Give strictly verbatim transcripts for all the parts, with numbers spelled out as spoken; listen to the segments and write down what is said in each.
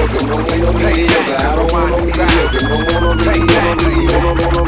mediocre, no ain't no mediocre. I don't want no mediocre, no want no mediocre, no want no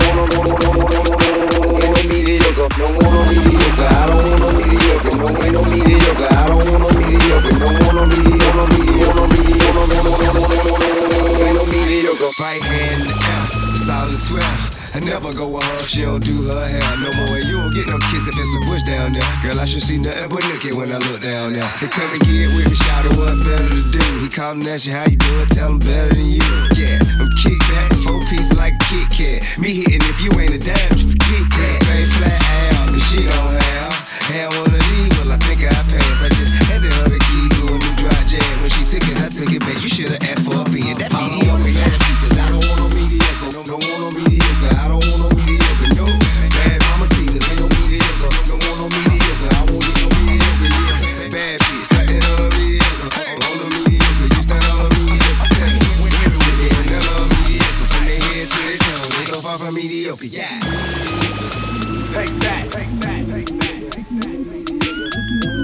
mediocre, no want no mediocre. I don't want no mediocre, no ain't no mediocre. I don't want no mediocre, no want no mediocre, no mediocre, ain't no mediocre. Right hand in the air, solid swell. I never go with her, she don't do her hair no more. And you don't get no kiss if it's a bush down there. Girl, I should see nothing but looking when I look down there. He come and get with me, shout out what better to do. He call and ask you how you doing, tell him better than you. Yeah, I'm kick back, four pieces like a Kit Kat. Me hitting if you ain't a dime, you forget that. Fade flat ass, the she don't have. Had one of these, well I think I passed. I just had to hurry key to a new dry jam. When she took it, I took it back. You should've asked for a being that mediocre. Cause I don't want no mediocre, don't want no mediocre. I don't want no mediocre, no. Bad mama see this, ain't no mediocre. Don't want no mediocre, I won't get no mediocre, yeah. Bad bitch, starting on a mediocre. On a mediocre, you stand on a mediocre. Second, yeah, none on mediocre. From their head to their toe, they so far from mediocre, yeah. Take that, take that, take that, take that.